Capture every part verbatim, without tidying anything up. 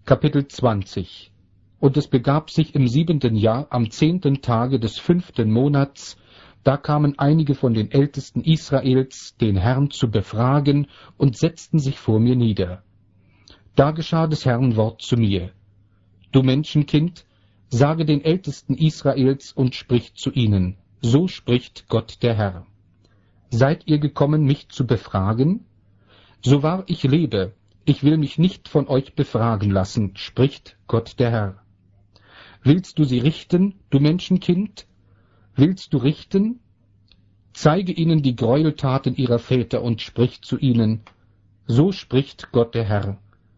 Kapitel zwanzig. Und es begab sich im siebenten Jahr, am zehnten Tage des fünften Monats, da kamen einige von den Ältesten Israels, den Herrn zu befragen, und setzten sich vor mir nieder. Da geschah des Herrn Wort zu mir: Du Menschenkind, sage den Ältesten Israels und sprich zu ihnen, so spricht Gott der Herr. Seid ihr gekommen, mich zu befragen? So wahr ich lebe, ich will mich nicht von euch befragen lassen, spricht Gott der Herr. Willst du sie richten, du Menschenkind? Willst du richten? Zeige ihnen die Gräueltaten ihrer Väter und sprich zu ihnen, so spricht Gott der Herr.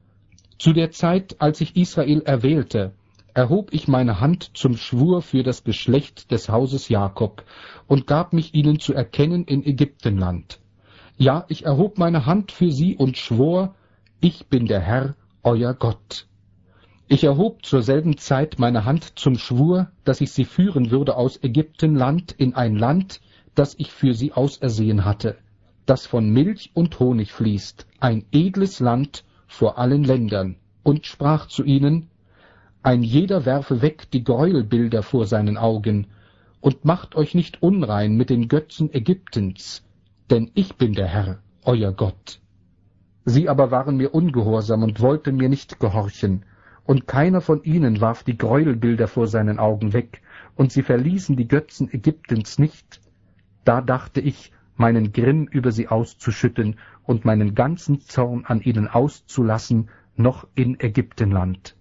Zu der Zeit, als ich Israel erwählte, erhob ich meine Hand zum Schwur für das Geschlecht des Hauses Jakob und gab mich ihnen zu erkennen in Ägyptenland. Ja, ich erhob meine Hand für sie und schwor, ich bin der Herr, euer Gott. Ich erhob zur selben Zeit meine Hand zum Schwur, dass ich sie führen würde aus Ägyptenland in ein Land, das ich für sie ausersehen hatte, das von Milch und Honig fließt, ein edles Land vor allen Ländern, und sprach zu ihnen: Ein jeder werfe weg die Gräuelbilder vor seinen Augen, und macht euch nicht unrein mit den Götzen Ägyptens, denn ich bin der Herr, euer Gott. Sie aber waren mir ungehorsam und wollten mir nicht gehorchen, und keiner von ihnen warf die Gräuelbilder vor seinen Augen weg, und sie verließen die Götzen Ägyptens nicht. Da dachte ich, meinen Grimm über sie auszuschütten und meinen ganzen Zorn an ihnen auszulassen, noch in Ägyptenland.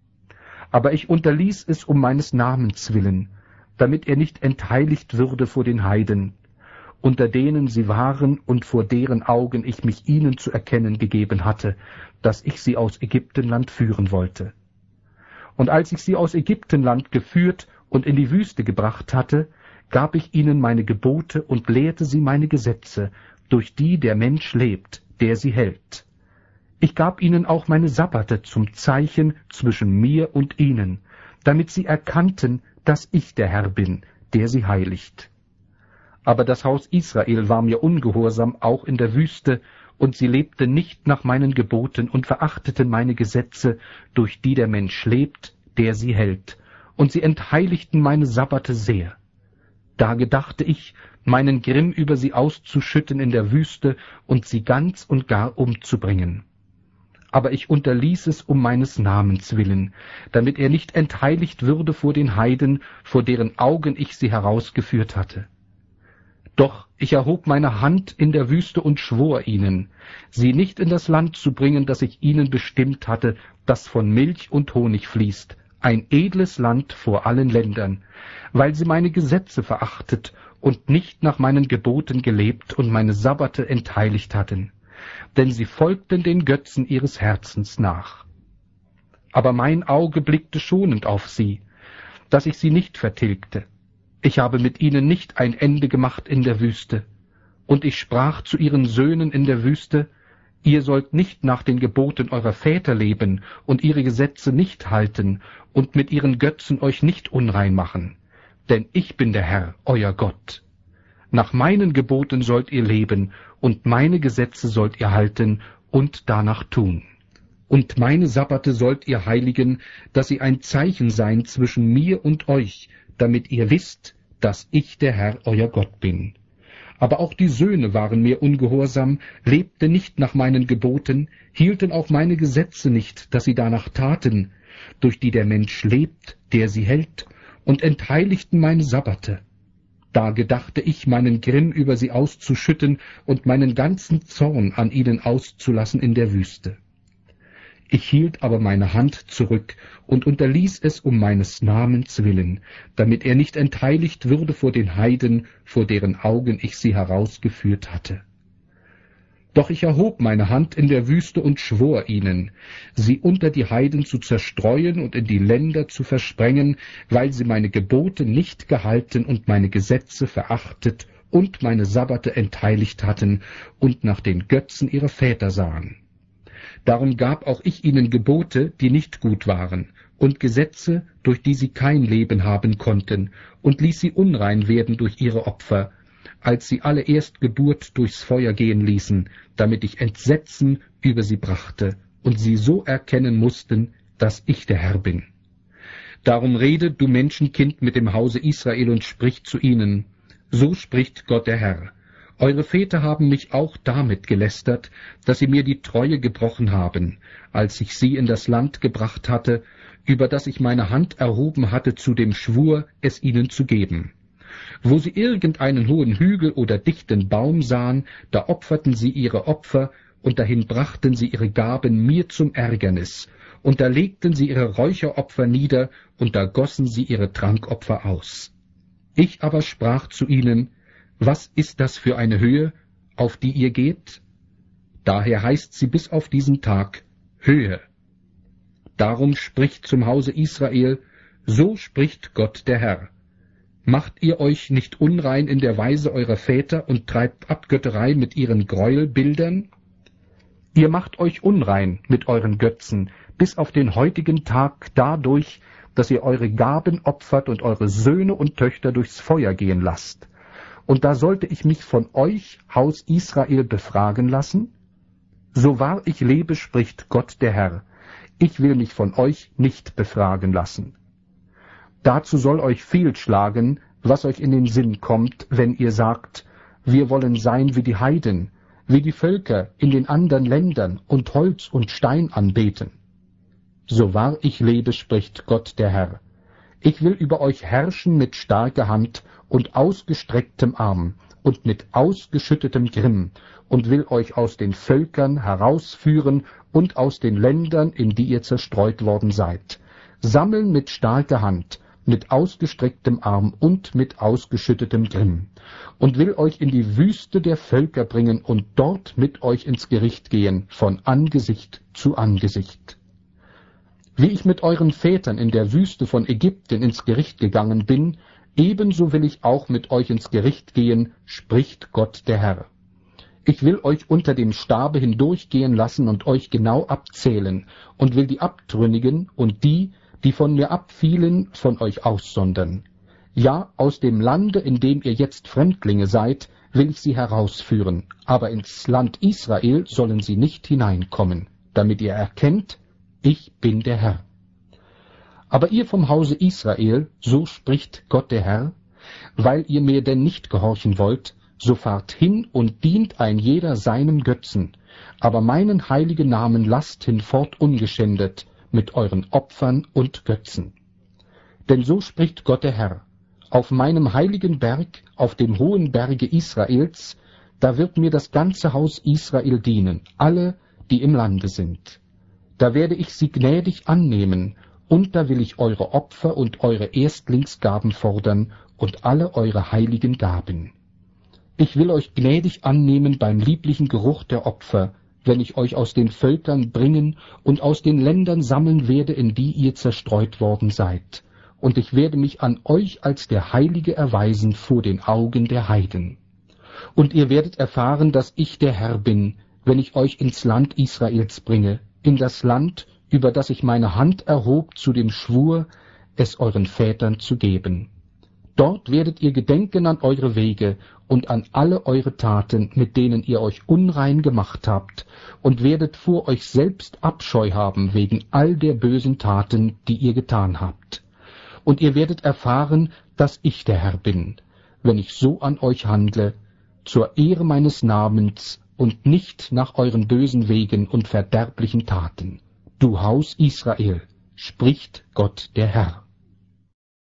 Aber ich unterließ es um meines Namens willen, damit er nicht entheiligt würde vor den Heiden, unter denen sie waren und vor deren Augen ich mich ihnen zu erkennen gegeben hatte, dass ich sie aus Ägyptenland führen wollte. Und als ich sie aus Ägyptenland geführt und in die Wüste gebracht hatte, gab ich ihnen meine Gebote und lehrte sie meine Gesetze, durch die der Mensch lebt, der sie hält. Ich gab ihnen auch meine Sabbate zum Zeichen zwischen mir und ihnen, damit sie erkannten, dass ich der Herr bin, der sie heiligt. Aber das Haus Israel war mir ungehorsam auch in der Wüste, und sie lebten nicht nach meinen Geboten und verachteten meine Gesetze, durch die der Mensch lebt, der sie hält, und sie entheiligten meine Sabbate sehr. Da gedachte ich, meinen Grimm über sie auszuschütten in der Wüste und sie ganz und gar umzubringen. Aber ich unterließ es um meines Namens willen, damit er nicht entheiligt würde vor den Heiden, vor deren Augen ich sie herausgeführt hatte. Doch ich erhob meine Hand in der Wüste und schwor ihnen, sie nicht in das Land zu bringen, das ich ihnen bestimmt hatte, das von Milch und Honig fließt, ein edles Land vor allen Ländern, weil sie meine Gesetze verachtet und nicht nach meinen Geboten gelebt und meine Sabbate entheiligt hatten, denn sie folgten den Götzen ihres Herzens nach. Aber mein Auge blickte schonend auf sie, dass ich sie nicht vertilgte. Ich habe mit ihnen nicht ein Ende gemacht in der Wüste. Und ich sprach zu ihren Söhnen in der Wüste: Ihr sollt nicht nach den Geboten eurer Väter leben und ihre Gesetze nicht halten und mit ihren Götzen euch nicht unrein machen. Denn ich bin der Herr, euer Gott. Nach meinen Geboten sollt ihr leben, und meine Gesetze sollt ihr halten und danach tun. Und meine Sabbate sollt ihr heiligen, dass sie ein Zeichen seien zwischen mir und euch, damit ihr wisst, dass ich der Herr, euer Gott bin. Aber auch die Söhne waren mir ungehorsam, lebten nicht nach meinen Geboten, hielten auch meine Gesetze nicht, dass sie danach taten, durch die der Mensch lebt, der sie hält, und entheiligten meine Sabbate. Da gedachte ich, meinen Grimm über sie auszuschütten und meinen ganzen Zorn an ihnen auszulassen in der Wüste. Ich hielt aber meine Hand zurück und unterließ es um meines Namens willen, damit er nicht entheiligt würde vor den Heiden, vor deren Augen ich sie herausgeführt hatte. Doch ich erhob meine Hand in der Wüste und schwor ihnen, sie unter die Heiden zu zerstreuen und in die Länder zu versprengen, weil sie meine Gebote nicht gehalten und meine Gesetze verachtet und meine Sabbate entheiligt hatten und nach den Götzen ihrer Väter sahen. Darum gab auch ich ihnen Gebote, die nicht gut waren, und Gesetze, durch die sie kein Leben haben konnten, und ließ sie unrein werden durch ihre Opfer, als sie alle Erstgeburt durchs Feuer gehen ließen, damit ich Entsetzen über sie brachte und sie so erkennen mussten, dass ich der Herr bin. Darum rede, du Menschenkind, mit dem Hause Israel und sprich zu ihnen, so spricht Gott der Herr. Eure Väter haben mich auch damit gelästert, dass sie mir die Treue gebrochen haben, als ich sie in das Land gebracht hatte, über das ich meine Hand erhoben hatte zu dem Schwur, es ihnen zu geben. Wo sie irgendeinen hohen Hügel oder dichten Baum sahen, da opferten sie ihre Opfer, und dahin brachten sie ihre Gaben mir zum Ärgernis, und da legten sie ihre Räucheropfer nieder, und da gossen sie ihre Trankopfer aus. Ich aber sprach zu ihnen, was ist das für eine Höhe, auf die ihr geht? Daher heißt sie bis auf diesen Tag Höhe. Darum spricht zum Hause Israel, so spricht Gott der Herr. Macht ihr euch nicht unrein in der Weise eurer Väter und treibt Abgötterei mit ihren Gräuelbildern? Ihr macht euch unrein mit euren Götzen bis auf den heutigen Tag dadurch, dass ihr eure Gaben opfert und eure Söhne und Töchter durchs Feuer gehen lasst. Und da sollte ich mich von euch, Haus Israel, befragen lassen? So wahr ich lebe, spricht Gott der Herr, ich will mich von euch nicht befragen lassen. Dazu soll euch fehlschlagen, was euch in den Sinn kommt, wenn ihr sagt, wir wollen sein wie die Heiden, wie die Völker in den anderen Ländern und Holz und Stein anbeten. So wahr ich lebe, spricht Gott der Herr, ich will über euch herrschen mit starker Hand und ausgestrecktem Arm und mit ausgeschüttetem Grimm und will euch aus den Völkern herausführen und aus den Ländern, in die ihr zerstreut worden seid, sammeln mit starker Hand, mit ausgestrecktem Arm und mit ausgeschüttetem Grimm, und will euch in die Wüste der Völker bringen und dort mit euch ins Gericht gehen, von Angesicht zu Angesicht. Wie ich mit euren Vätern in der Wüste von Ägypten ins Gericht gegangen bin, ebenso will ich auch mit euch ins Gericht gehen, spricht Gott der Herr. Ich will euch unter dem Stabe hindurchgehen lassen und euch genau abzählen, und will die Abtrünnigen und die, die von mir abfielen, von euch aussondern. Ja, aus dem Lande, in dem ihr jetzt Fremdlinge seid, will ich sie herausführen, aber ins Land Israel sollen sie nicht hineinkommen, damit ihr erkennt, ich bin der Herr. Aber ihr vom Hause Israel, so spricht Gott der Herr, weil ihr mir denn nicht gehorchen wollt, so fahrt hin und dient ein jeder seinem Götzen, aber meinen heiligen Namen lasst hinfort ungeschändet mit euren Opfern und Götzen. Denn so spricht Gott der Herr, auf meinem heiligen Berg, auf dem hohen Berge Israels, da wird mir das ganze Haus Israel dienen, alle, die im Lande sind. Da werde ich sie gnädig annehmen, und da will ich eure Opfer und eure Erstlingsgaben fordern und alle eure heiligen Gaben. Ich will euch gnädig annehmen beim lieblichen Geruch der Opfer, wenn ich euch aus den Völkern bringen und aus den Ländern sammeln werde, in die ihr zerstreut worden seid. Und ich werde mich an euch als der Heilige erweisen vor den Augen der Heiden. Und ihr werdet erfahren, dass ich der Herr bin, wenn ich euch ins Land Israels bringe, in das Land, über das ich meine Hand erhob zu dem Schwur, es euren Vätern zu geben. Dort werdet ihr gedenken an eure Wege und an alle eure Taten, mit denen ihr euch unrein gemacht habt, und werdet vor euch selbst Abscheu haben wegen all der bösen Taten, die ihr getan habt. Und ihr werdet erfahren, dass ich der Herr bin, wenn ich so an euch handle, zur Ehre meines Namens und nicht nach euren bösen Wegen und verderblichen Taten. Du Haus Israel, spricht Gott der Herr.